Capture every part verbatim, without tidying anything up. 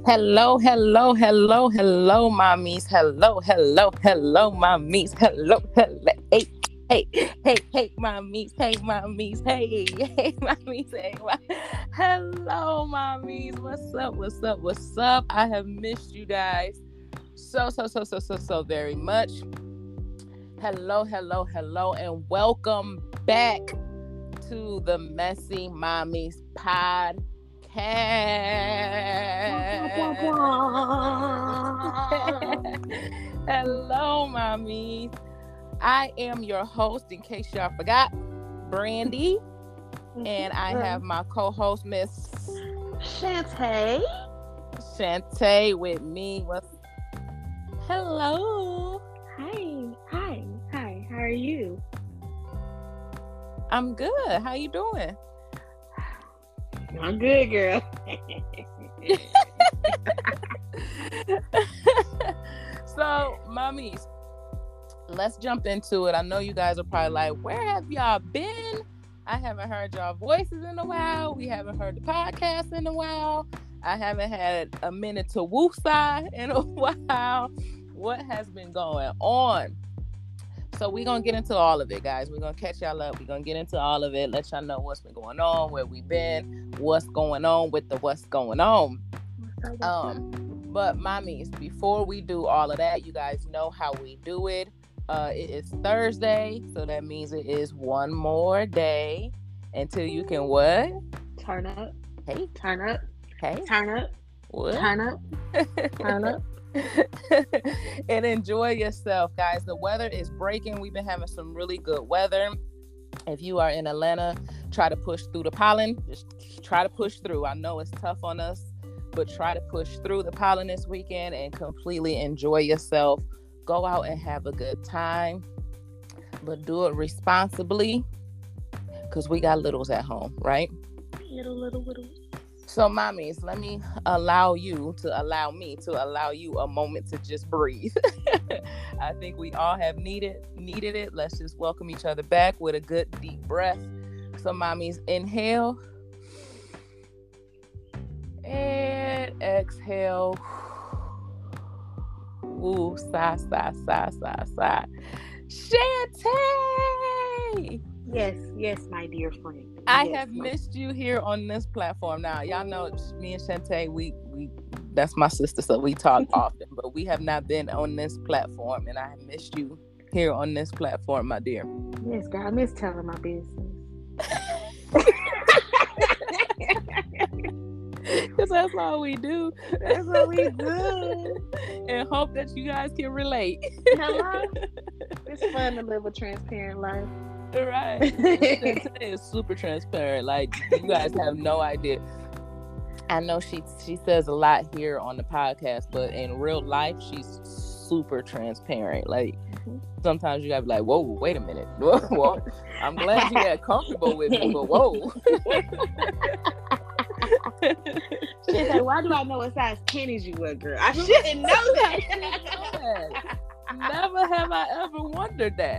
Hello, hello, hello, hello, mommies. Hello, hello, hello, mommies. Hello, hello. Hey, hey, hey, hey, mommies. Hey, mommies. Hey, hey, mommies. Hey, ma- hello, mommies. What's up? What's up? What's up? I have missed you guys so, so, so, so, so, so very much. Hello, hello, hello, and welcome back to the Messy Mommies Podcast. Hello, mommies. I am your host, in case y'all forgot, Brandy, and I have my co-host, Miss Shantae. Shantae, with me. What's hello? Hi, hi, hi. How are you? I'm good. How you doing? I'm good, girl. So, mommies, let's jump into it. I know you guys are probably like, where have y'all been? I haven't heard y'all voices in a while. We haven't heard the podcast in a while. I haven't had a minute to woosah in a while. What has been going on? So we're going to get into all of it, guys. We're going to catch y'all up. We're going to get into all of it. Let y'all know what's been going on, where we've been, what's going on with the what's going on. Um, but mommies, before we do all of that, you guys know how we do it. Uh, it is Thursday, so that means it is one more day until you can what? Turn up. Hey. Turn up. Hey. Turn up. What? Turn up. Turn up. And enjoy yourself, guys. The weather is breaking. We've been having some really good weather. If you are in Atlanta, try to push through the pollen. Just try to push through. I know it's tough on us, but try to push through the pollen this weekend and completely enjoy yourself. Go out and have a good time, but do it responsibly because we got littles at home, right? Little, little, little. So, mommies, let me allow you to allow me to allow you a moment to just breathe. I think we all have needed needed it. Let's just welcome each other back with a good deep breath. So, mommies, inhale and exhale. Ooh, sigh, sigh, sigh, sigh, sigh. Shantae! Yes, yes, my dear friend. I yes, have my... missed you here on this platform. Now, y'all know me and Shantae, we, we that's my sister, so we talk often, but we have not been on this platform, and I have missed you here on this platform, my dear. Yes, girl, I miss telling my business. Because that's all we do. That's what we do. And hope that you guys can relate. Hello? It's fun to live a transparent life. Right. Shantae is super transparent. Like, you guys have no idea. I know she she says a lot here on the podcast, but in real life, she's super transparent. Like, sometimes you gotta be like, whoa, wait a minute. Whoa, I'm glad you got comfortable with me, but whoa. She's like, why do I know what size panties you wear, girl? I shouldn't know that. Never have I ever wondered that.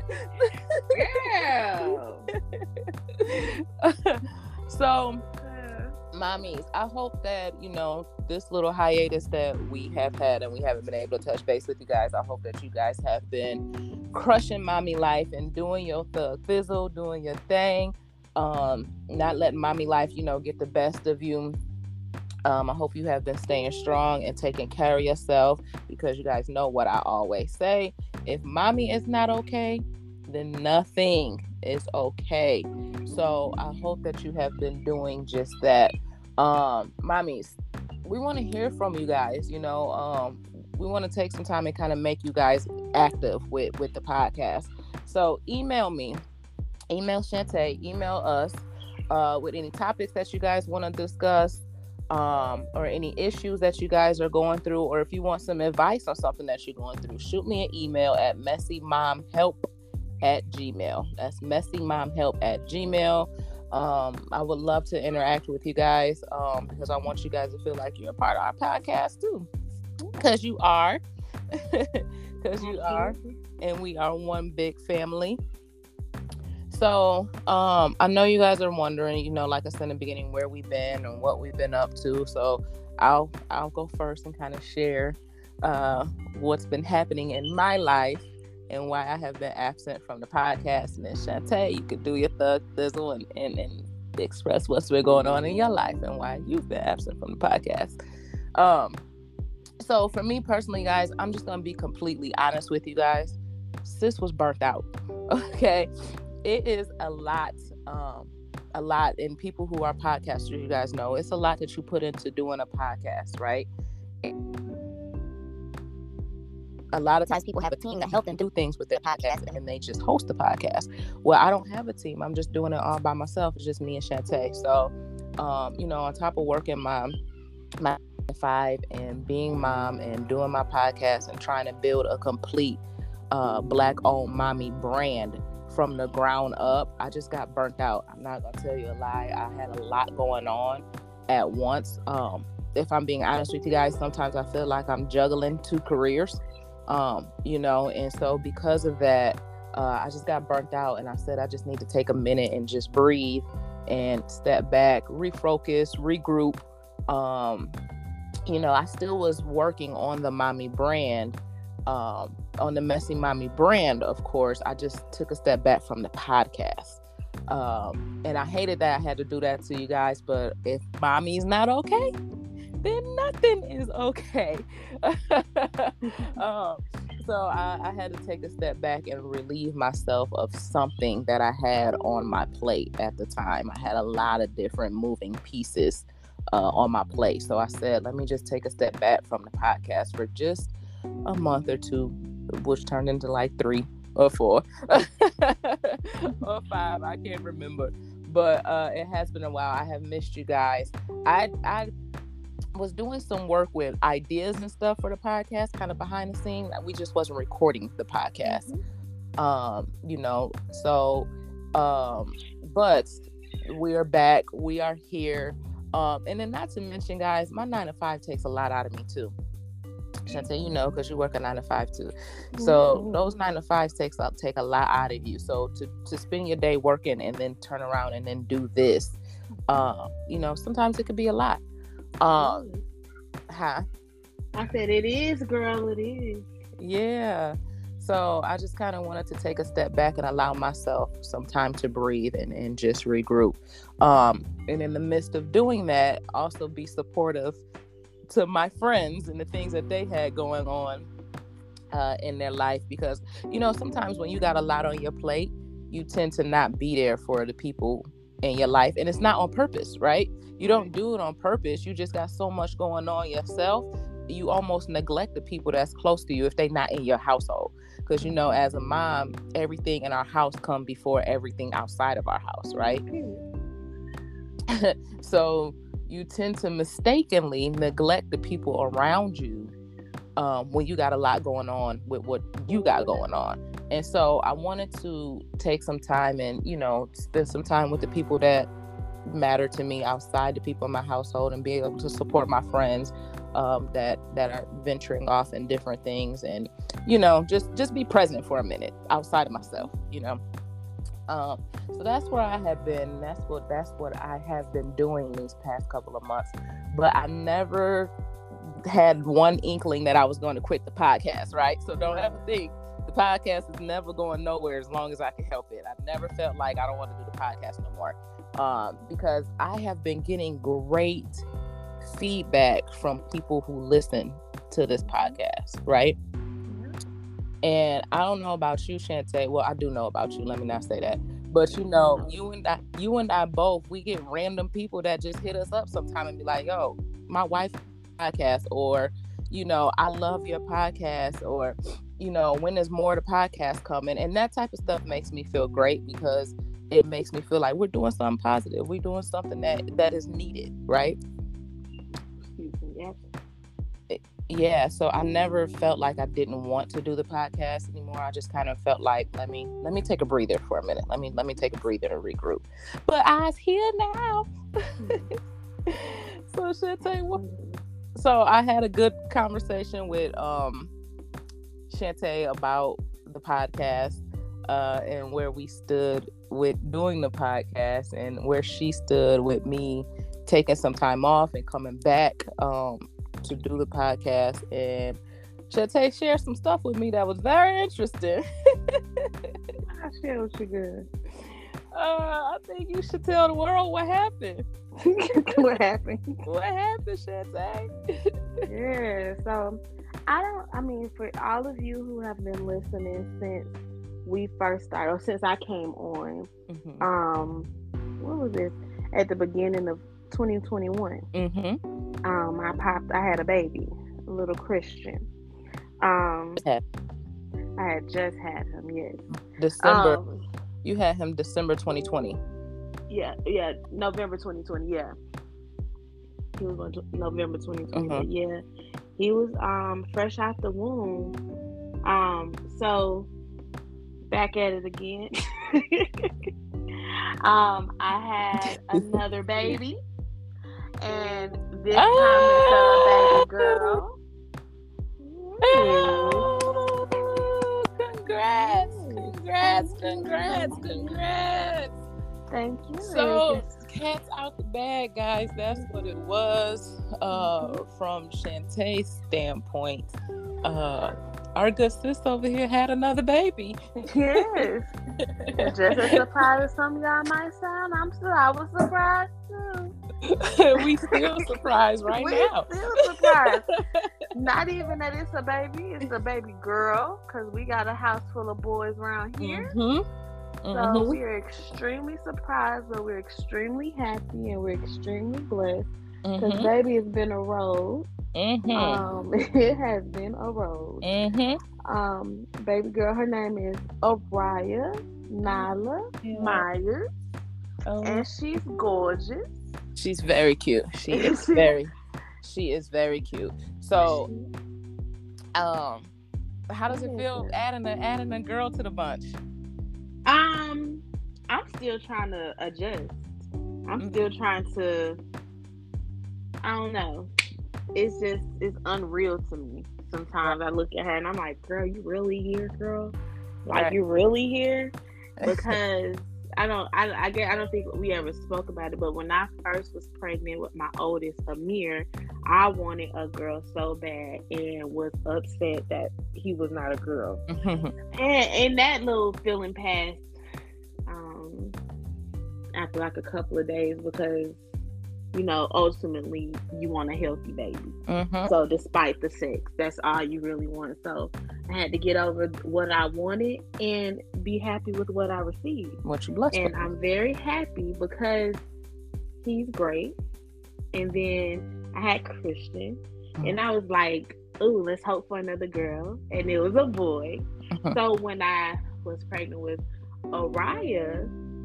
Girl. So, mommies, I hope that, you know, this little hiatus that we have had and we haven't been able to touch base with you guys, I hope that you guys have been crushing mommy life and doing your thug fizzle, doing your thing, um, not letting mommy life, you know, get the best of you. Um, I hope you have been staying strong and taking care of yourself, because you guys know what I always say. If mommy is not okay, then nothing is okay. So I hope that you have been doing just that. Um, mommies, we want to hear from you guys. You know, um, we want to take some time and kind of make you guys active with, with the podcast. So email me, email Shantae, email us uh, with any topics that you guys want to discuss. Um, or any issues that you guys are going through, or if you want some advice on something that you're going through, shoot me an email at messymomhelp at gmail. That's messymomhelp at gmail. Um, I would love to interact with you guys, um, because I want you guys to feel like you're a part of our podcast too, because you are, because you are, and we are one big family. So, um, I know you guys are wondering, you know, like I said in the beginning, where we've been and what we've been up to. So I'll I'll go first and kind of share uh, what's been happening in my life and why I have been absent from the podcast. And then Shantae, you could do your thug thizzle and, and, and express what's been going on in your life and why you've been absent from the podcast. Um, so for me personally, guys, I'm just gonna be completely honest with you guys. Sis was burnt out. Okay, it is a lot. Um, a lot, and people who are podcasters, you guys know, it's a lot that you put into doing a podcast, right? A lot of times people have a team to help them do things with their podcast, and they just host the podcast. Well, I don't have a team. I'm just doing it all by myself. It's just me and Shantae. So, um, you know, on top of working my my five and being mom and doing my podcast and trying to build a complete uh, Black-owned mommy brand from the ground up, I just got burnt out. I'm not gonna tell you a lie. I had a lot going on at once. Um, if I'm being honest with you guys, sometimes I feel like I'm juggling two careers. Um, you know, and so because of that, uh, I just got burnt out, and I said I just need to take a minute and just breathe and step back, refocus, regroup. Um, you know, I still was working on the mommy brand. Um, on the Messy Mommy brand, of course, I just took a step back from the podcast. Um, and I hated that I had to do that to you guys, but if mommy's not okay, then nothing is okay. um, so I, I had to take a step back and relieve myself of something that I had on my plate at the time. I had a lot of different moving pieces uh, on my plate. So I said, let me just take a step back from the podcast for just a month or two, which turned into like three or four or five. I can't remember, but uh, it has been a while. I have missed you guys. I I was doing some work with ideas and stuff for the podcast, kind of behind the scenes. We just wasn't recording the podcast, mm-hmm. um, you know. So, um, but we are back. We are here, um, and then not to mention, guys, my nine to five takes a lot out of me too. Shantae, you know, because you work a nine to five too. So mm-hmm. those nine to fives takes up take a lot out of you. So to to spend your day working and then turn around and then do this, uh, you know, sometimes it could be a lot. Um, huh? I said it is, girl. It is. Yeah. So I just kind of wanted to take a step back and allow myself some time to breathe and, and just regroup. Um, and in the midst of doing that, also be supportive to my friends and the things that they had going on uh, in their life, because, you know, sometimes when you got a lot on your plate, you tend to not be there for the people in your life, and it's not on purpose, right? You don't do it on purpose. You just got so much going on yourself, you almost neglect the people that's close to you if they're not in your household, because, you know, as a mom, everything in our house come before everything outside of our house, right? So you tend to mistakenly neglect the people around you um, when you got a lot going on with what you got going on. And so I wanted to take some time and, you know, spend some time with the people that matter to me outside the people in my household, and be able to support my friends um, that that are venturing off in different things, and, you know, just just be present for a minute outside of myself, you know. Um, so that's where I have been. That's what that's what I have been doing these past couple of months. But I never had one inkling that I was going to quit the podcast, right? So don't ever think the podcast is never going nowhere as long as I can help it. I've never felt like I don't want to do the podcast no more, um, because I have been getting great feedback from people who listen to this podcast, right? And I don't know about you, Shantae. Well, I do know about you. Let me not say that. But, you know, you and I, you and I both, we get random people that just hit us up sometime and be like, yo, my wife podcast, or, you know, I love your podcast, or, you know, when there's more to podcast coming. And that type of stuff makes me feel great, because it makes me feel like we're doing something positive. We're doing something that, that is needed, right? Yeah, so I never felt like I didn't want to do the podcast anymore. I just kind of felt like, let me let me take a breather for a minute. Let me let me take a breather and regroup. But I's here now. So Shantae, what? So I had a good conversation with um Shantae about the podcast uh, and where we stood with doing the podcast, and where she stood with me taking some time off and coming back um, to do the podcast. And Shantae shared some stuff with me that was very interesting. I share what you good. Uh, I think you should tell the world what happened. What happened? What happened, Shantae? Yeah, so I don't, I mean, for all of you who have been listening since we first started, or since I came on, mm-hmm. um, what was this? At the beginning of twenty twenty-one, mm-hmm. um, I popped, I had a baby, a little Christian. Um, yeah. I had just had him, yes. December. Um, you had him December twenty twenty. Yeah, yeah, November twenty twenty, yeah. He was on November twenty twenty, mm-hmm. yeah. He was um fresh out the womb. Um, so back at it again. um, I had another baby, and this time oh! it's a baby girl. Oh, congrats, congrats, congrats, congrats. Thank you. So, cat's out the bag, guys. That's what it was. Uh, from Shantae's standpoint, uh, our good sis over here had another baby. Yes. Just as surprised as some of y'all might sound, I'm still, I was surprised too. We still surprised right we now. We still surprised. Not even that it's a baby, it's a baby girl, because we got a house full of boys around here. Mm-hmm. So mm-hmm. we are extremely surprised, but we're extremely happy and we're extremely blessed because mm-hmm. baby has been a road. Mm-hmm. Um, it has been a road. Mm-hmm. Um, baby girl, her name is Araya Nyla yeah. Myers, oh. and she's gorgeous. She's very cute. She is very, she is very cute. So, um, how does it feel adding a adding a girl to the bunch? Um, I'm still trying to adjust. I'm mm-hmm. still trying to, I don't know. It's just, it's unreal to me. Sometimes I look at her and I'm like, girl, you really here, girl? Like, right. you really here? Because I don't, I, I get, I don't think we ever spoke about it, but when I first was pregnant with my oldest, Amir, I wanted a girl so bad and was upset that he was not a girl. and, and that little feeling passed um, after like a couple of days because, you know, ultimately you want a healthy baby. Mm-hmm. So despite the sex, that's all you really want. So I had to get over what I wanted and be happy with what I received. What you blessed And with. I'm very happy because he's great. And then I had Christian, mm-hmm. and I was like, ooh, let's hope for another girl. And it was a boy. Mm-hmm. So when I was pregnant with Araya,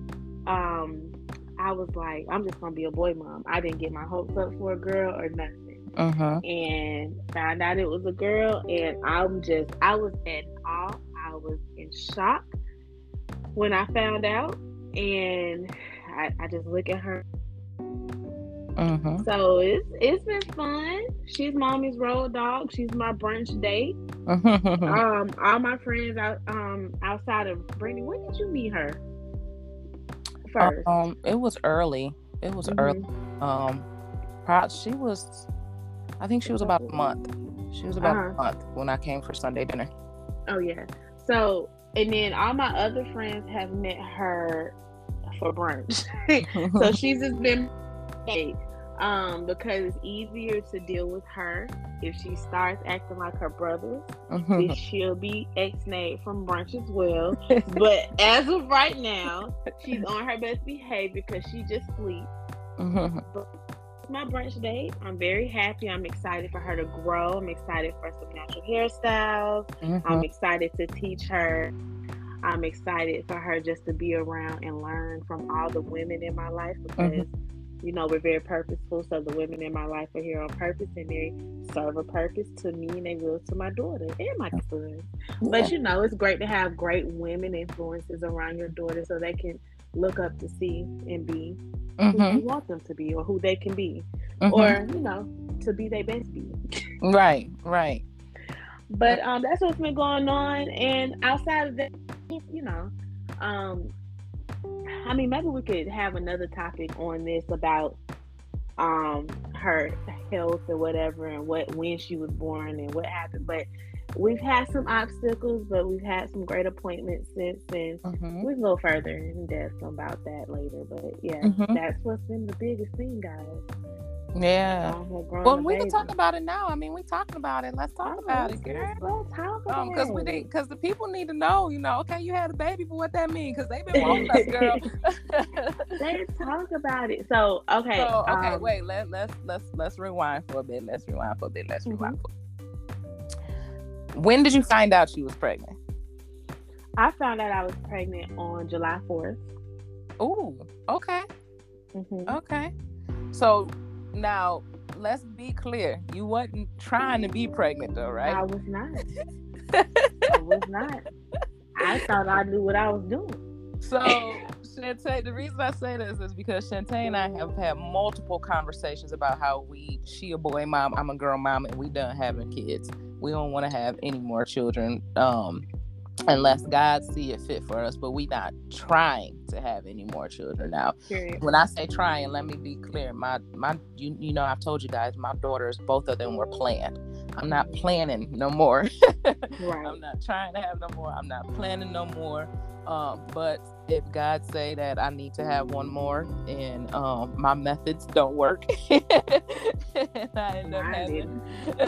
um, I was like, I'm just going to be a boy mom. I didn't get my hopes up for a girl or nothing. Mm-hmm. And found out it was a girl. And I'm just, I was in awe. I was in shock when I found out. And I, I just look at her. Mm-hmm. So it's it's been fun. She's mommy's road dog. She's my brunch date. um, all my friends out um outside of Brittany. When did you meet her? First, um, it was early. It was mm-hmm. early. Um, probably she was. I think she was about a month. She was about uh-huh. a month when I came for Sunday dinner. Oh yeah. So and then all my other friends have met her for brunch. So she's just been. Um, because it's easier to deal with her if she starts acting like her brothers. Mm-hmm. She'll be ex-nayed from brunch as well. But as of right now, she's on her best behavior because she just sleeps. Mm-hmm. But it's my brunch date. I'm very happy. I'm excited for her to grow. I'm excited for some natural hairstyles. Mm-hmm. I'm excited to teach her. I'm excited for her just to be around and learn from all the women in my life because mm-hmm. you know, we're very purposeful, so the women in my life are here on purpose, and they serve a purpose to me, and they will to my daughter and my son. Yeah. But, you know, it's great to have great women influences around your daughter so they can look up to see and be mm-hmm. who you want them to be or who they can be. Mm-hmm. Or, you know, to be their best be. Right, right. But um, that's what's been going on. And outside of that, you know, um, I mean, maybe we could have another topic on this about um her health or whatever, and what when she was born and what happened. But we've had some obstacles, but we've had some great appointments since, and Mm-hmm. we can go further in depth about that later. But yeah, Mm-hmm. that's what's been the biggest thing, guys. Yeah. Um, we're growing Well, a we can baby. talk about it now. I mean, we talking about it. Let's talk Oh, about let's, it, girl. let's talk about Um, because we it. need, because the people need to know, you know, okay, you had a baby, but what that mean? Because they've been wanting us, girl. Let's talk about it. So, okay. So, okay, um, wait. Let let's let's let's rewind for a bit. Let's rewind for a bit. Let's Mhm. rewind. For a bit. When did you find out she was pregnant? I found out I was pregnant on July fourth. Ooh, okay, Mm-hmm. okay. So now let's be clear. You wasn't trying to be pregnant, though, right? I was not. I was not. I thought I knew what I was doing. So, Shantae, the reason I say this is because Shantae and I have had multiple conversations about how we, she a boy mom, I'm a girl mom, and we done having kids. We don't want to have any more children, um, unless God see it fit for us. But we not trying to have any more children now. Period. When I say trying, let me be clear. My my, you you know, I've told you guys, my daughters, both of them were planned. I'm not planning no more. Right. I'm not trying to have no more. I'm not planning no more. Um, but if God say that I need to have one more, and um, my methods don't work, and I end up I having,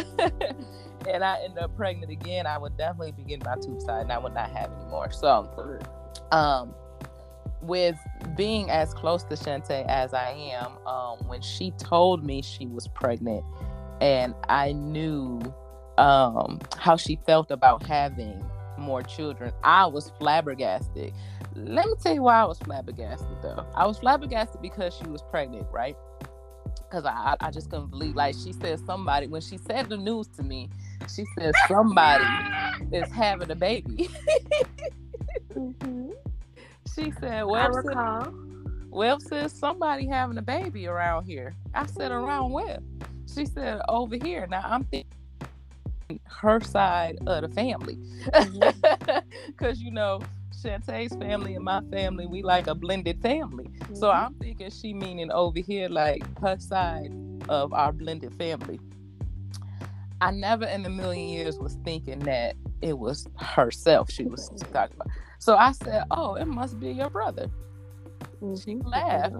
and I end up pregnant again, I would definitely be getting my tube side, and I would not have any more. So, um, with being as close to Shantae as I am, um, when she told me she was pregnant, and I knew um, how she felt about having more children, I was flabbergasted. Let me tell you why I was flabbergasted, though. I was flabbergasted because she was pregnant, right? Because I, I just couldn't believe, like, she said somebody, when she said the news to me, she said somebody is having a baby. Mm-hmm. She said, I well, sis, recall. well, sis, somebody having a baby around here. I said, around where? She said, over here. Now, I'm thinking her side of the family. Because, you know, Shantae's family and my family, we like a blended family. Mm-hmm. So I'm thinking she meaning over here, like her side of our blended family. I never in a million years was thinking that it was herself she was talking about. So I said, oh, it must be your brother. Mm-hmm. She laughed.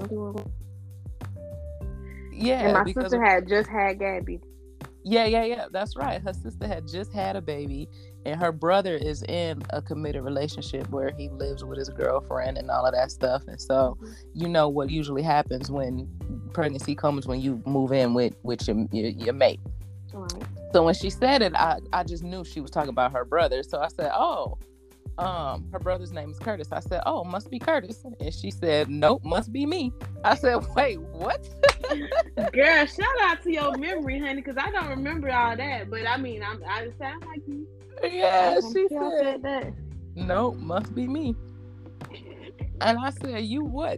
Yeah. And my sister had just had Gabby. Yeah, yeah, yeah. That's right. Her sister had just had a baby, and her brother is in a committed relationship where he lives with his girlfriend and all of that stuff. And so, mm-hmm. you know what usually happens when pregnancy comes, when you move in with, with your, your, your mate. All right. So when she said it, I, I just knew she was talking about her brother. So I said, oh, um, her brother's name is Curtis. I said, oh, must be Curtis. And she said, nope, must be me. I said, wait, what? Girl, shout out to your memory, honey, because I don't remember all that. But I mean, I'm, I sound like you. Yeah, I'm she sure said, said that. Nope, must be me. And I said, you what?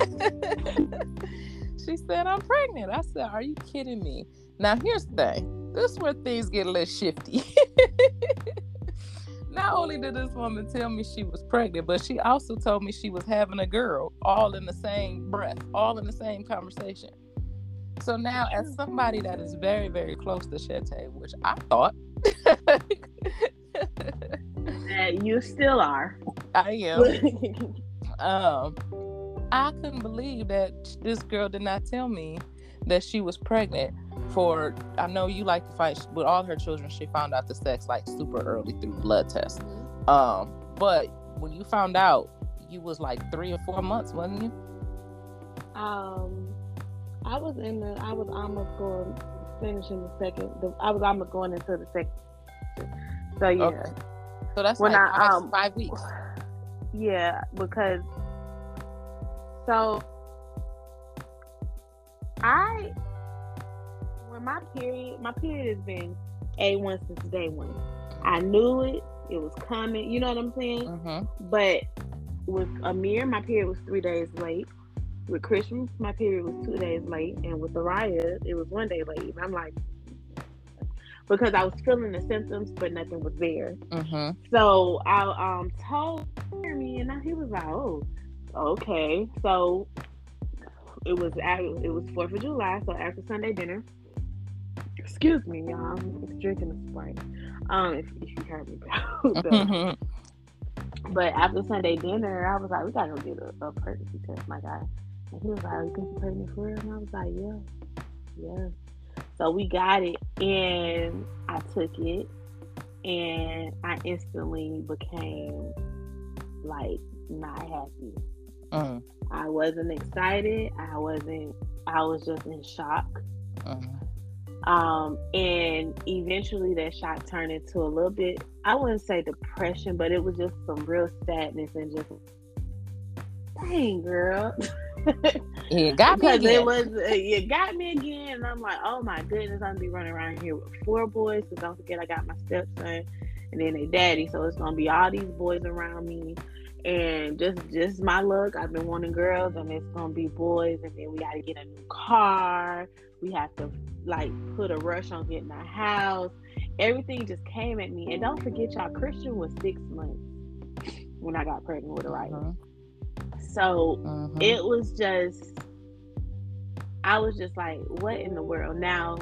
She said, I'm pregnant. I said, are you kidding me? Now, here's the thing. This is where things get a little shifty. Not only did this woman tell me she was pregnant, but she also told me she was having a girl, all in the same breath, all in the same conversation. So now, as somebody that is very, very close to Shantae, which I thought... And you still are. I am. um, I couldn't believe that this girl did not tell me that she was pregnant for, I know you like to fight, with all her children, she found out the sex like super early through blood tests. Um, but when you found out, you was like three or four months, wasn't you? Um, I was in the, I was almost going, finishing the second, the, I was almost going into the second. So yeah. Okay. So that's when like I, five, um, five weeks. Yeah, because, so, I, when my period, my period has been A one since day one. I knew it, it was coming, you know what I'm saying? Mm-hmm. But with Amir, my period was three days late. With Christian, my period was two days late. And with Araya, it was one day late. And I'm like, because I was feeling the symptoms, but nothing was there. Mm-hmm. So I um told me, and he was like, oh, okay. So it was it was Fourth of July, so after Sunday dinner. Excuse me, y'all. I'm drinking a Sprite. Um, if, if you heard me, so, but after Sunday dinner, I was like, we gotta go get a, a pregnancy test, my guy. And he was like, you think you're pregnant for real? And I was like, yeah, yeah. So we got it, and I took it, and I instantly became like not happy. Uh-huh. I wasn't excited. I wasn't. I was just in shock. Uh-huh. Um, and eventually that shock turned into a little bit, I wouldn't say depression, but it was just some real sadness and just, dang, girl. You got me again. It was, uh, you got me again. And I'm like, oh my goodness, I'm going to be running around here with four boys. Because don't forget, I got my stepson and then their daddy. So it's going to be all these boys around me. And just just my luck, I've been wanting girls, and it's gonna be boys, and then we gotta get a new car. We have to like put a rush on getting a house. Everything just came at me. And don't forget, y'all, Christian was six months when I got pregnant with Araya. Uh-huh. So uh-huh. it was just, I was just like, what in the world? Now,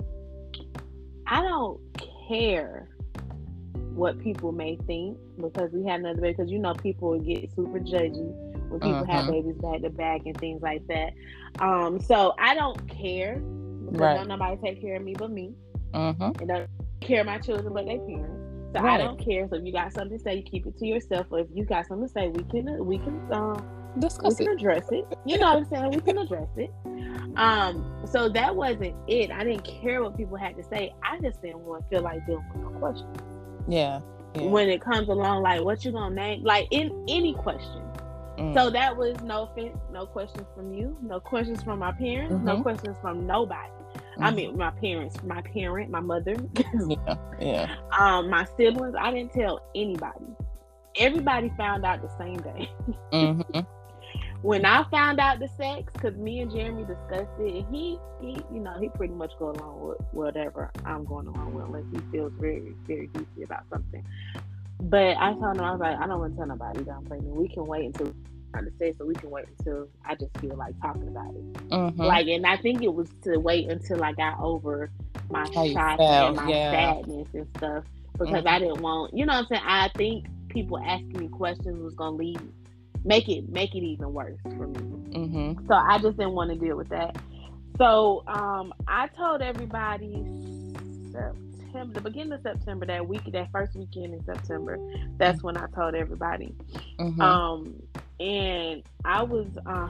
I don't care what people may think, because we had another baby, because you know people get super judgy when people uh-huh. have babies back to back and things like that. Um, so I don't care, because right. don't nobody take care of me but me. Uh-huh. And don't care my children but their parents. So right. I don't care. So if you got something to say, you keep it to yourself. Or if you got something to say, we can we can um discuss we can it. address it. You know what I'm saying? We can address it. Um, so that wasn't it. I didn't care what people had to say. I just didn't want to feel like dealing with no questions. Yeah, yeah. When it comes along, like, what you gonna name? Like, in any question. Mm. So that was no offense, no questions from you, no questions from my parents, mm-hmm. no questions from nobody. Mm-hmm. I mean, my parents, my parent, my mother, yeah, yeah. Um, my siblings. I didn't tell anybody. Everybody found out the same day. Mm-hmm. When I found out the sex, because me and Jeremy discussed it, and he, he, you know, he pretty much go along with whatever I'm going along with, unless he feels very, very deeply about something. But I told him, I was like, I don't want to tell nobody that I'm pregnant. We can wait until I'm to say, so we can wait until I just feel like talking about it. Mm-hmm. Like, and I think it was to wait until I got over my shock and my yeah. sadness and stuff, because mm-hmm. I didn't want, you know what I'm saying? I think people asking me questions was gonna lead. Make it make it even worse for me. Mm-hmm. So I just didn't want to deal with that. So um, I told everybody September, the beginning of September, that week, that first weekend in September. That's when I told everybody. Mm-hmm. Um, and I was uh,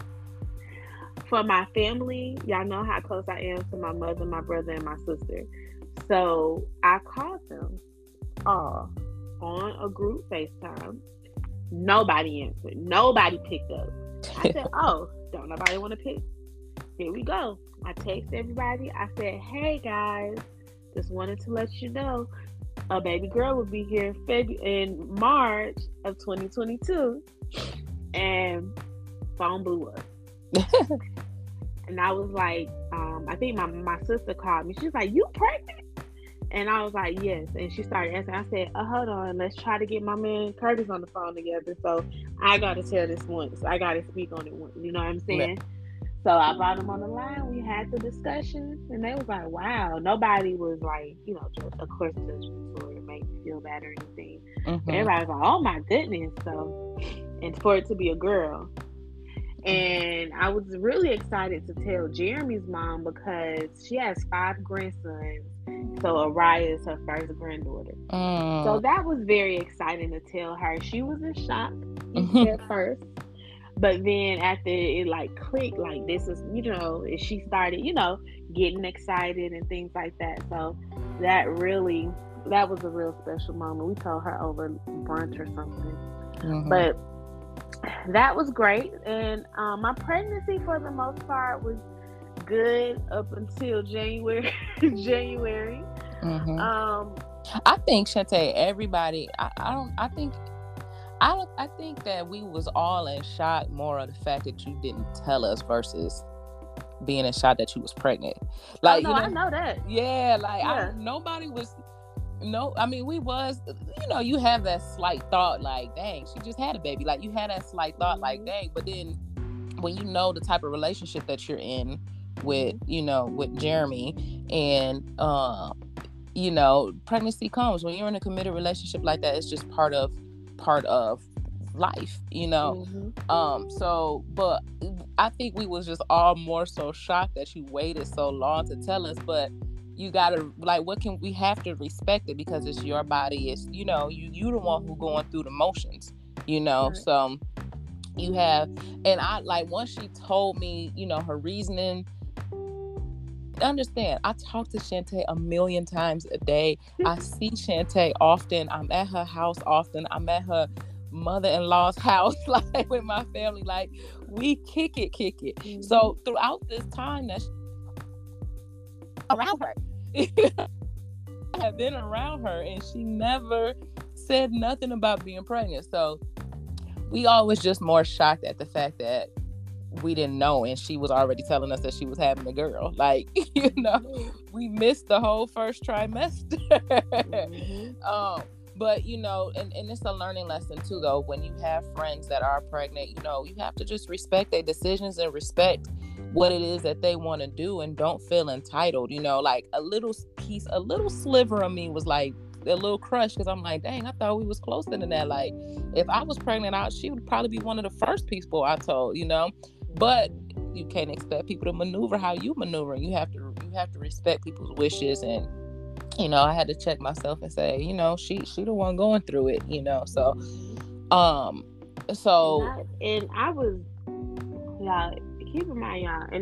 for my family. Y'all know how close I am to my mother, my brother, and my sister. So I called them all on a group FaceTime. Nobody answered. Nobody picked up. I said, oh, don't nobody want to pick? Here we go. I text everybody. I said, hey, guys, just wanted to let you know a baby girl will be here February, in March of twenty twenty-two. And phone blew up. And I was like, um, I think my, my sister called me. She's like, you pregnant? And I was like, yes. And she started asking. I said, oh, hold on. Let's try to get my man Curtis on the phone together. So I got to tell this once. I got to speak on it once. You know what I'm saying? Yeah. So I brought him on the line. We had the discussion. And they was like, wow. Nobody was like, you know, just, of course, judgment or make me feel bad or anything. Mm-hmm. But everybody was like, oh, my goodness. So, and for it to be a girl. And I was really excited to tell Jeremy's mom, because she has five grandsons. So Araya is her first granddaughter. Mm. So that was very exciting to tell her. She was in shock at first. But then after it like clicked, like this is, you know, she started, you know, getting excited and things like that. So that really, that was a real special moment. We told her over brunch or something. Mm-hmm. But that was great. And um, my pregnancy for the most part was good up until January. January. Mm-hmm. Um, I think, Shantae, everybody. I, I don't. I think. I don't. I think that we was all in shock more of the fact that you didn't tell us versus being in shock that you was pregnant. Like, oh, no, you know, I know that. Yeah, like yeah. I, nobody was. No, I mean, we was. You know, you have that slight thought, like, dang, she just had a baby. Like, you had that slight thought, mm-hmm. like, dang, but then when you know the type of relationship that you're in with, you know, with Jeremy, and uh, you know, pregnancy comes when you're in a committed relationship like that. It's just part of part of life, you know. Mm-hmm. Um, so, but I think we was just all more so shocked that you waited so long to tell us. But you gotta, like, what can we have to respect it, because it's your body. It's, you know, you you the one who going through the motions, you know. Right. So you have, and I like once she told me, you know, her reasoning. Understand, I talk to Shantae a million times a day. I see Shantae often. I'm at her house often. I'm at her mother-in-law's house, like with my family. Like, we kick it, kick it. Mm-hmm. So throughout this time that she, around her, I have been around her, and she never said nothing about being pregnant. So we always just more shocked at the fact that we didn't know, and she was already telling us that she was having a girl. Like, you know, we missed the whole first trimester. Mm-hmm. um but you know, and, and it's a learning lesson too, though, when you have friends that are pregnant. You know, you have to just respect their decisions and respect what it is that they want to do, and don't feel entitled. You know, like a little piece, a little sliver of me was like a little crush, because I'm like, dang, I thought we was closer than that. Like, if I was pregnant out, she would probably be one of the first people I told, you know. But you can't expect people to maneuver how you maneuver. You have to you have to respect people's wishes. And, you know, I had to check myself and say, you know, she she the one going through it, you know. So um so and I, and I was, y'all, keep in mind, y'all, and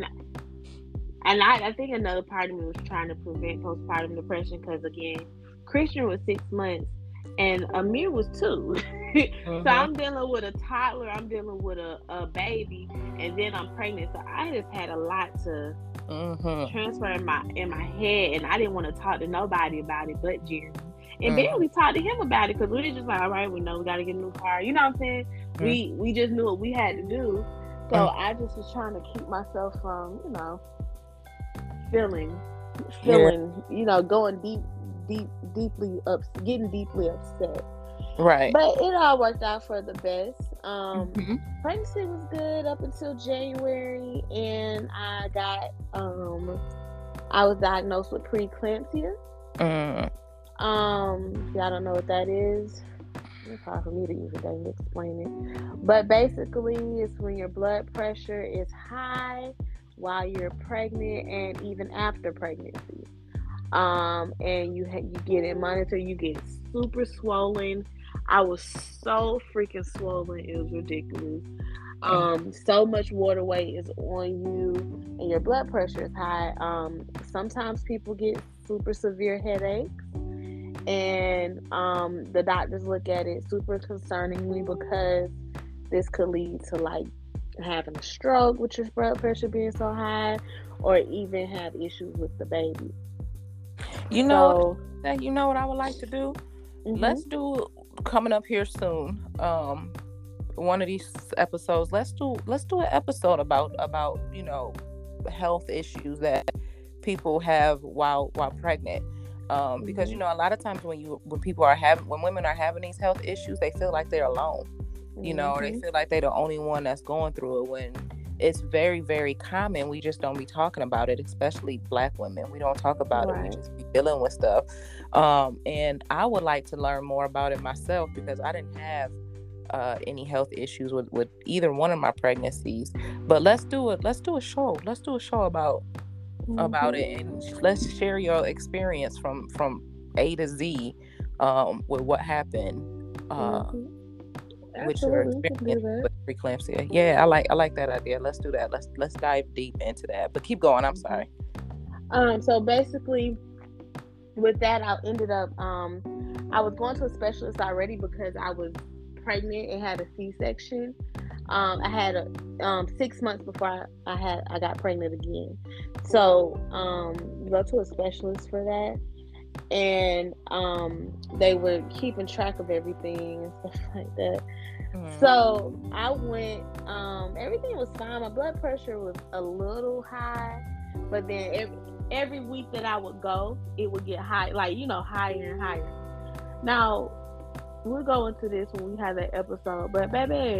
and I, I think another part of me was trying to prevent postpartum depression, because again, Christian was six months and Amir was two. Mm-hmm. So I'm dealing with a toddler, I'm dealing with a, a baby, and then I'm pregnant. So I just had a lot to mm-hmm. transfer in my in my head, and I didn't want to talk to nobody about it but Jeremy. And mm-hmm. then we talked to him about it, because we were just like, all right, we know we got to get a new car. You know what I'm saying? Mm-hmm. We we just knew what we had to do. So mm-hmm. I just was trying to keep myself from, you know, feeling, feeling, yeah. you know, going deep, deep, deeply up, getting deeply upset. Right. But it all worked out for the best. Um, mm-hmm. Pregnancy was good up until January, and I got, um, I was diagnosed with preeclampsia. Mm. Um, if y'all don't know what that is, it's hard for me to even explain it. But basically, it's when your blood pressure is high while you're pregnant and even after pregnancy. Um, and you ha- you get it monitored, you get super swollen. I was so freaking swollen, it was ridiculous. Um, so much water weight is on you, and your blood pressure is high. Um, sometimes people get super severe headaches, and um, the doctors look at it super concerningly, because this could lead to like having a stroke with your blood pressure being so high, or even have issues with the baby. You know, so, you know what I would like to do? Mm-hmm. Let's do coming up here soon. Um, one of these episodes. Let's do let's do an episode about about you know health issues that people have while while pregnant. Um, mm-hmm. Because you know, a lot of times when you when people are having when women are having these health issues, they feel like they're alone. You know, mm-hmm. they feel like they're the only one that's going through it, when it's very, very common. We just don't be talking about it, especially Black women. We don't talk about right. it. We just be dealing with stuff. Um, and I would like to learn more about it myself, because I didn't have uh, any health issues with, with either one of my pregnancies. But let's do it. Let's do a show. Let's do a show about mm-hmm. about it, and let's share your experience from from A to Z um, with what happened. Uh, mm-hmm. With your experience with preeclampsia. Yeah, I like I like that idea. Let's do that. Let's let's dive deep into that. But keep going. I'm sorry. Um. So basically, with that, I ended up. Um, I was going to a specialist already because I was pregnant and had a C-section. Um, I had a um six months before I, I had I got pregnant again. So um, go to a specialist for that. And um, they were keeping track of everything and stuff like that. Mm-hmm. So I went, um, everything was fine. My blood pressure was a little high, but then every, every week that I would go, it would get high, like, you know, higher and higher. Now, we'll go into this when we have that episode, but baby,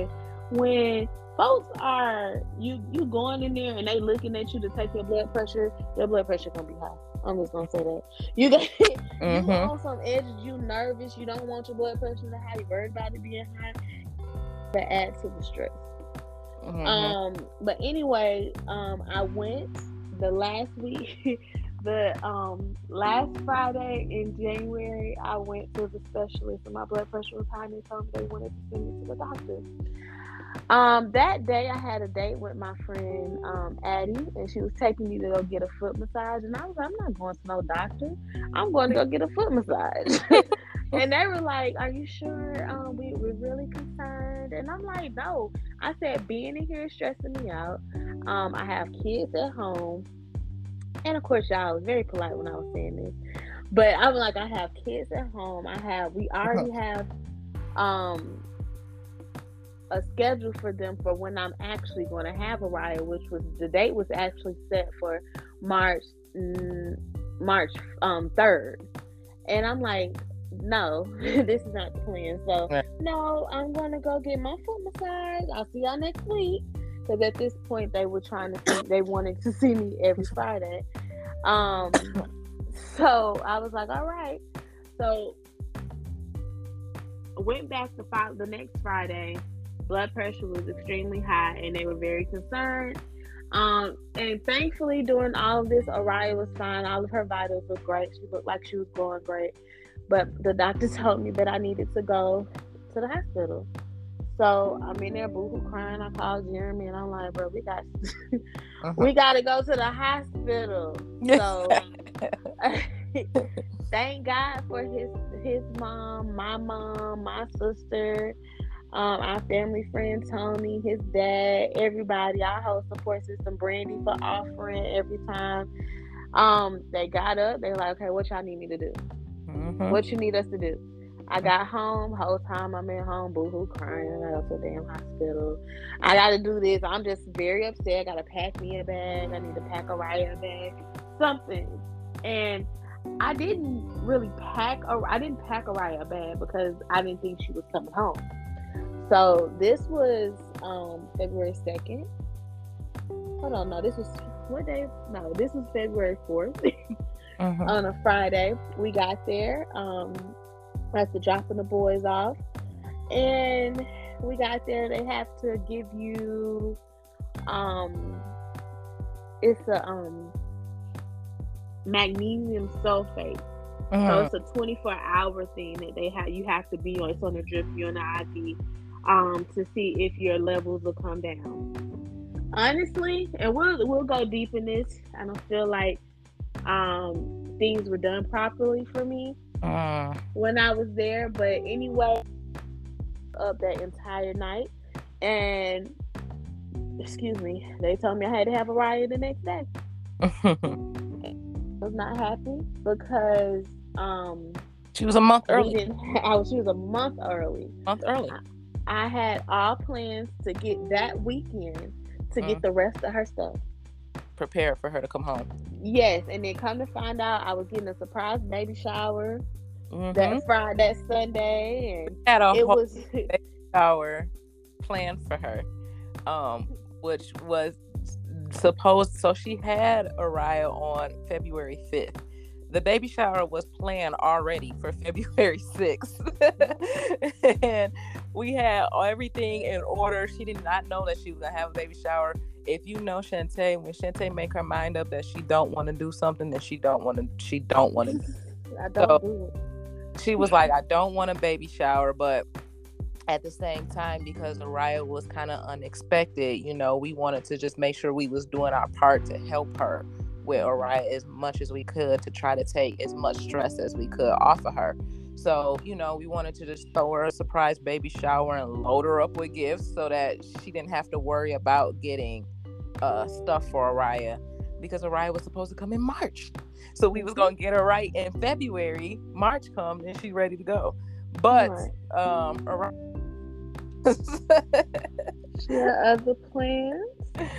when folks are you you going in there and they looking at you to take your blood pressure, your blood pressure gonna be high. I'm just gonna say that. You got mm-hmm. you on some edges, you nervous, you don't want your blood pressure to high, you worried about it being high. That adds to the stress. Mm-hmm. Um, but anyway, um, I went the last week, the um last Friday in January, I went to the specialist and my blood pressure was high and they told me they wanted to send me to the doctor. Um, that day I had a date with my friend um, Addie, and she was taking me to go get a foot massage. And I was like, I'm not going to no doctor. I'm going to go get a foot massage. And they were like, are you sure? Um, we, we're really concerned. And I'm like, no. I said, being in here is stressing me out. Um, I have kids at home. And of course, y'all, I was very polite when I was saying this. But I was like, I have kids at home. I have, we already have, um, a schedule for them for when I'm actually going to have Araya, which was the date was actually set for March mm, March um third, and I'm like, no, this is not the plan. So yeah. no, I'm going to go get my foot massage. I'll see y'all next week. Because at this point they were trying to see, they wanted to see me every Friday. Um, so I was like, all right. So I went back to five, the next Friday. Blood pressure was extremely high and they were very concerned. Um, and thankfully during all of this, Araya was fine. All of her vitals were great. She looked like she was going great. But the doctor told me that I needed to go to the hospital. So I'm in there boo-hoo crying. I called Jeremy and I'm like, bro, we got uh-huh. we got to go to the hospital. So thank God for his his mom, my mom, my sister, um, our family friend Tony, his dad, everybody, our whole support system, Brandy for offering every time. Um, they got up. They were like, okay, what y'all need me to do? Mm-hmm. What you need us to do? I got home, whole time I'm at home, boo-hoo crying. I gotta go to the damn hospital. I gotta do this. I'm just very upset. I gotta pack me a bag. I need to pack Araya a bag. Something. And I didn't really pack, a, I didn't pack Araya a bag because I didn't think she was coming home. So this was um, February second. Hold on, no, this was, what day? No, this was February fourth. uh-huh. On a Friday. We got there. Um, after dropping the boys off, and we got there, they have to give you um it's a um magnesium sulfate. Uh-huh. So it's a twenty-four hour thing that they have you have to be on. It's on the drip, you're on the I V, um to see if your levels will come down. Honestly, and we'll we'll go deep in this. I don't feel like um things were done properly for me Uh, when I was there, but anyway, up that entire night, and excuse me, they told me I had to have Araya the next day. I was not happy because um she was a month early. Didn't, I was, she was a month early. Month early. I, I had all plans to get that weekend to mm. get the rest of her stuff prepared for her to come home. Yes, and then come to find out I was getting a surprise baby shower mm-hmm. that Friday, that Sunday, and had a it whole was baby shower planned for her, um, which was supposed. So she had Araya on February fifth. The baby shower was planned already for February sixth, and we had everything in order. She did not know that she was gonna have a baby shower. If you know Shantae, when Shantae make her mind up that she don't want to do something, that she don't want to, she don't want to. I don't so do it. She was like, I don't want a baby shower, but at the same time, because Araya was kind of unexpected, you know, we wanted to just make sure we was doing our part to help her with Araya as much as we could, to try to take as much stress as we could off of her. So, you know, we wanted to just throw her a surprise baby shower and load her up with gifts so that she didn't have to worry about getting uh, stuff for Araya, because Araya was supposed to come in March. So we was going to get her right in February. March come and she's ready to go. But, um, Araya... she had other plans.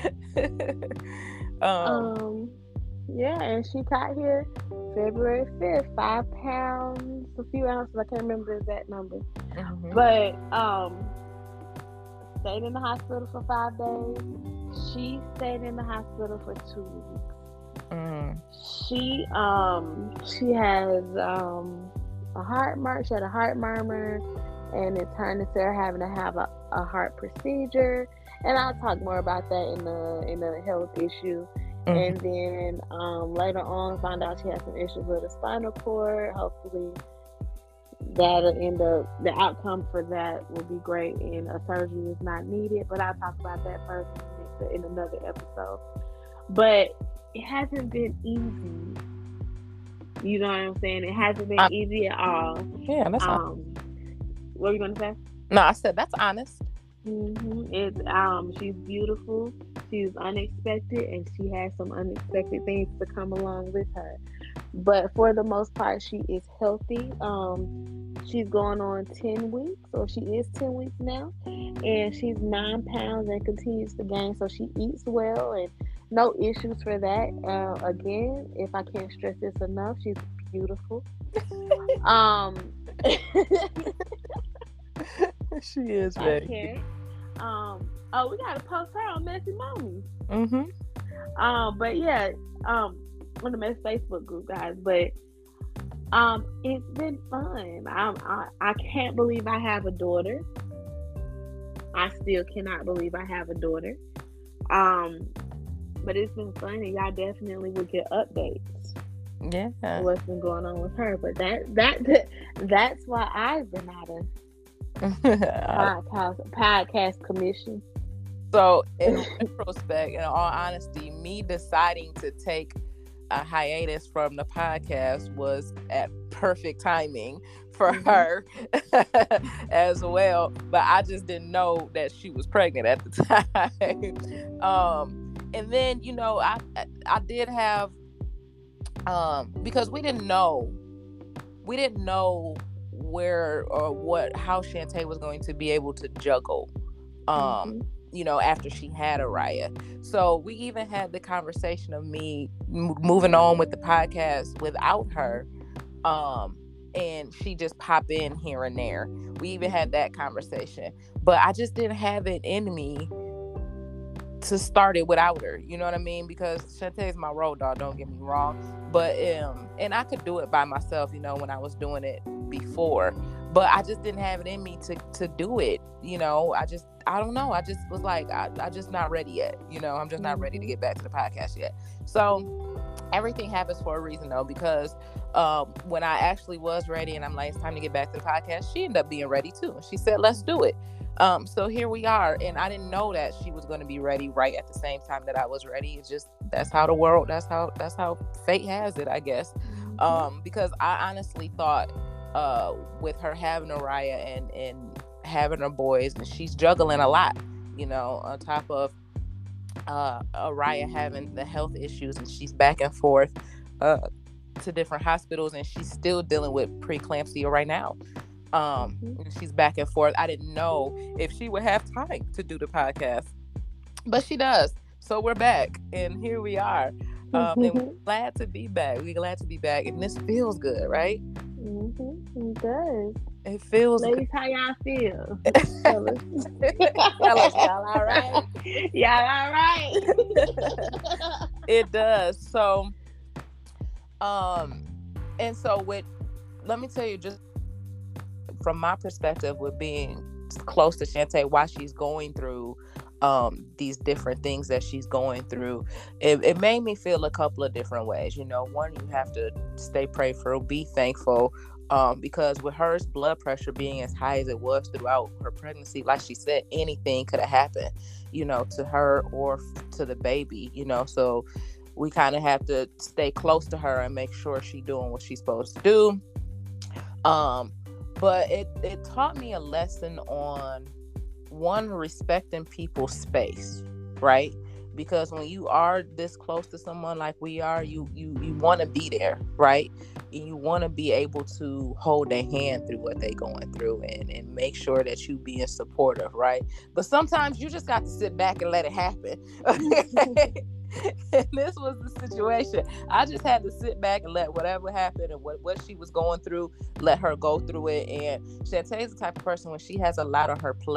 um... um Yeah, and she got here February fifth, five pounds, a few ounces. I can't remember the exact number. Mm-hmm. But um, stayed in the hospital for five days. She stayed in the hospital for two weeks. Mm. She um she has um a heart murmur. She had a heart murmur, and it turned into her having to have a, a heart procedure. And I'll talk more about that in the in the health issue. Mm-hmm. And then um, later on, found out she had some issues with the spinal cord. Hopefully, that'll end up, the outcome for that will be great, and a surgery is not needed. But I'll talk about that first in another episode. But it hasn't been easy. You know what I'm saying? It hasn't been I, easy at all. Yeah, that's um. What were you gonna say? No, I said that's honest. Mm-hmm. It's um, she's beautiful. She's unexpected, and she has some unexpected things to come along with her. But for the most part, she is healthy. Um, she's going on ten weeks, or she is ten weeks now, and she's nine pounds and continues to gain. So she eats well, and no issues for that. Uh, again, if I can't stress this enough, she's beautiful. um. She is very. Okay. Um. Oh, we gotta post her on Messy Mommy. Mm-hmm. Um. But yeah. Um. On the Messy Facebook group, guys. But um, it's been fun. I I I can't believe I have a daughter. I still cannot believe I have a daughter. Um. But it's been fun, and y'all definitely will get updates. Yeah. What's been going on with her? But that that that's why I've been out of. podcast, podcast commission. So in retrospect, in all honesty, me deciding to take a hiatus from the podcast was at perfect timing for mm-hmm. her as well. But I just didn't know that she was pregnant at the time. um, and then, you know, I I did have um, because we didn't know we didn't know where or what how Shantae was going to be able to juggle um mm-hmm. you know, after she had Araya. So we even had the conversation of me m- moving on with the podcast without her, um and she just pop in here and there. We even had that conversation, but I just didn't have it in me to start it without her, you know what I mean? Because Shantae is my road dog, don't get me wrong, but um and I could do it by myself, you know, when I was doing it before, but I just didn't have it in me to to do it, you know. I just I don't know I just was like I, I just not ready yet, you know. I'm just not ready to get back to the podcast yet. So everything happens for a reason though, because um when I actually was ready and I'm like, it's time to get back to the podcast, she ended up being ready too. She said, let's do it. Um, so here we are, and I didn't know that she was going to be ready right at the same time that I was ready. It's just, that's how the world, that's how, that's how fate has it, I guess. Um, because I honestly thought, uh, with her having Araya and, and having her boys, and she's juggling a lot, you know, on top of, uh, Araya having the health issues, and she's back and forth, uh, to different hospitals, and she's still dealing with preeclampsia right now. Um, mm-hmm. She's back and forth. I didn't know if she would have time to do the podcast, but she does. So we're back, and here we are. Um, and we're glad to be back. We're glad to be back, and this feels good, right? Mm-hmm. It does. It feels Ladies, good. how y'all feel? Tell us. Tell us, y'all all right? Y'all all right? It does. So, um, and so with, let me tell you just from my perspective with being close to Shantae while she's going through um these different things that she's going through, it, it made me feel a couple of different ways. You know, one, you have to stay prayerful, be thankful, um because with her blood pressure being as high as it was throughout her pregnancy, like she said, anything could have happened, you know, to her or to the baby, you know. So we kind of have to stay close to her and make sure she's doing what she's supposed to do. um But it, it taught me a lesson on, one, respecting people's space, right? Because when you are this close to someone like we are, you you, you want to be there, right? And you want to be able to hold their hand through what they're going through, and, and make sure that you being supportive, right? But sometimes you just got to sit back and let it happen. And this was the situation. I just had to sit back and let whatever happened and what, what she was going through, let her go through it. And Shantae is the type of person, when she has a lot on her plate,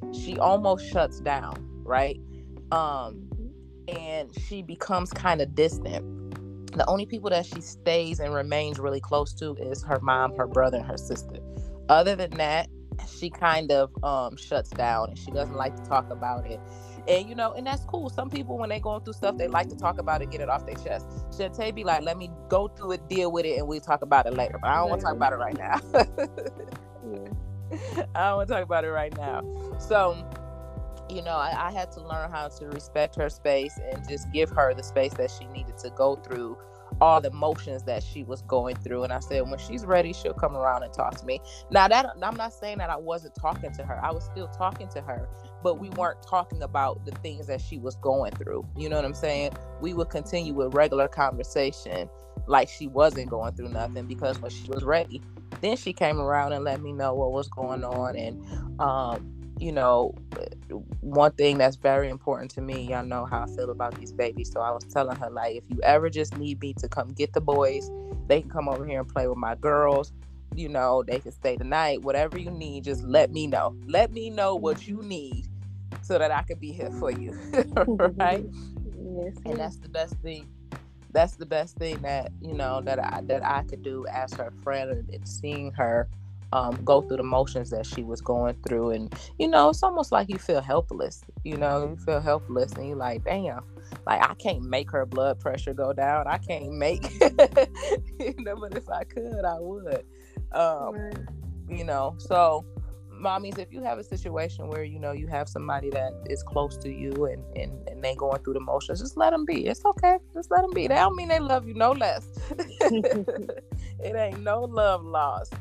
she almost shuts down, right? Um, and she becomes kind of distant. The only people that she stays and remains really close to is her mom, her brother, and her sister. Other than that, she kind of um, shuts down, and she doesn't like to talk about it. And, you know, and that's cool. Some people, when they're going through stuff, they like to talk about it, get it off their chest. Shantae be like, let me go through it, deal with it, and we'll talk about it later. But I don't want to talk about it right now. Yeah. I don't want to talk about it right now. So, you know, I, I had to learn how to respect her space and just give her the space that she needed to go through all the emotions that she was going through. And I said, when she's ready, she'll come around and talk to me. Now, that I'm not saying that I wasn't talking to her. I was still talking to her, but we weren't talking about the things that she was going through. You know what I'm saying? We would continue with regular conversation like she wasn't going through nothing, because when she was ready, then she came around and let me know what was going on. And, um, you know, one thing that's very important to me, y'all know how I feel about these babies. So I was telling her, like, if you ever just need me to come get the boys, they can come over here and play with my girls. You know, they can stay the night. Whatever you need, just let me know. Let me know what you need so that I can be here for you. Right? Yes. And that's the best thing. That's the best thing that, you know, that I that I could do as her friend, and, and seeing her Um, go through the motions that she was going through. And, you know, it's almost like you feel helpless, you know, you feel helpless, and you're like, damn, like, I can't make her blood pressure go down. I can't make, you know, but if I could, I would, um, right. You know, so mommies, if you have a situation where, you know, you have somebody that is close to you and, and, and they going through the motions, just let them be. It's okay. Just let them be. They don't mean they love you no less. It ain't no love lost.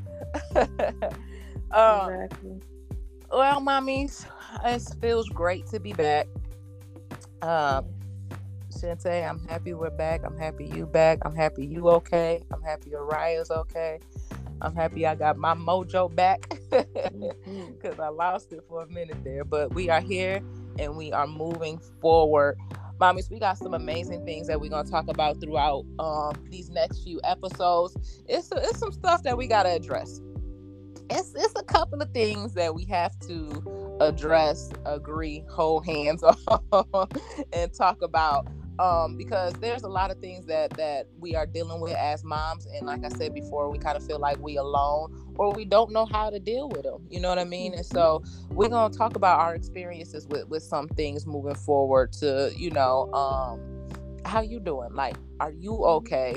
um, exactly. Well, mommies, it feels great to be back. Um, Shantae, I'm happy we're back. I'm happy you back. I'm happy you okay. I'm happy Araya's okay. I'm happy I got my mojo back, because I lost it for a minute there. But we are here and we are moving forward. Mommies, we got some amazing things that we're going to talk about throughout um, these next few episodes. It's, it's some stuff that we got to address. It's, it's a couple of things that we have to address, agree, hold hands on, and talk about. Um, because there's a lot of things that, that we are dealing with as moms. And like I said before, we kind of feel like we alone, or we don't know how to deal with them. You know what I mean? And so we're going to talk about our experiences with, with some things moving forward to, you know, um, how you doing? Like, are you okay?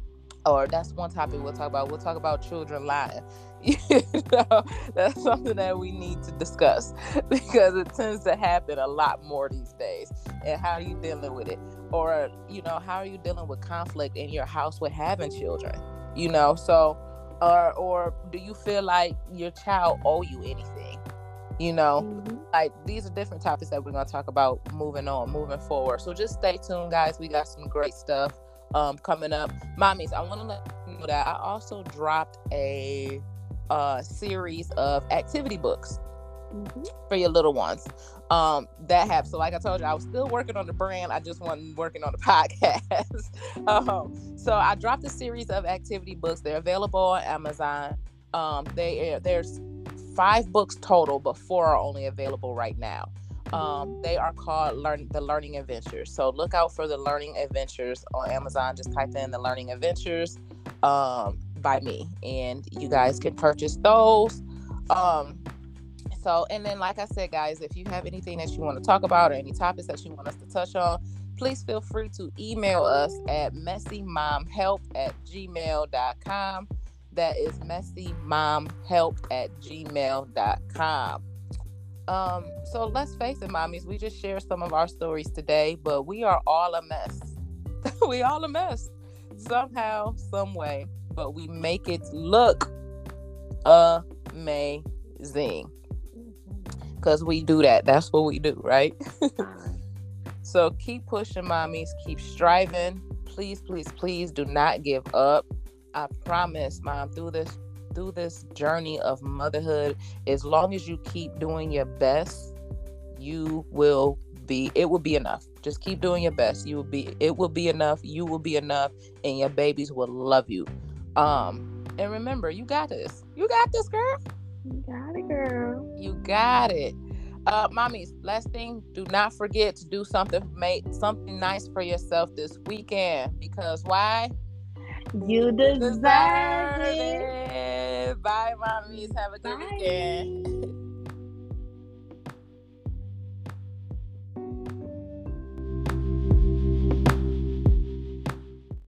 Or that's one topic we'll talk about. We'll talk about children lying. You know, that's something that we need to discuss, because it tends to happen a lot more these days. And how are you dealing with it? Or, you know, how are you dealing with conflict in your house with having children? You know, so, or, or do you feel like your child owe you anything? You know, mm-hmm. Like, these are different topics that we're going to talk about moving on, moving forward. So just stay tuned, guys. We got some great stuff um, coming up. Mommies, I want to let you know that I also dropped a uh, series of activity books mm-hmm. for your little ones. Um, that have, so like I told you, I was still working on the brand. I just wasn't working on the podcast. um, so I dropped a series of activity books. They're available on Amazon. Um, they there's five books total, but four are only available right now. Um, they are called Learn the Learning Adventures. So look out for the Learning Adventures on Amazon. Just type in the Learning Adventures um, by me, and you guys can purchase those. Um, so, and then, like I said, guys, if you have anything that you want to talk about or any topics that you want us to touch on, please feel free to email us at messymomhelp at gmail dot com. That is messymomhelp at gmail dot com. Um, so let's face it, mommies, we just shared some of our stories today, but we are all a mess. We all a mess somehow, some way, but we make it look amazing, because we do that. That's what we do, right? So keep pushing, mommies, keep striving. Please, please, please do not give up. I promise, mom, through this through this journey of motherhood, as long as you keep doing your best, you will be, it will be enough. Just keep doing your best. You will be, it will be enough. You will be enough, and your babies will love you. Um, and remember, you got this. You got this, girl. You got it, girl. You got it. Uh, mommies, last thing, do not forget to do something, make something nice for yourself this weekend. Because why? You deserve, deserve it. it. Bye, mommies. Have a good Bye. weekend.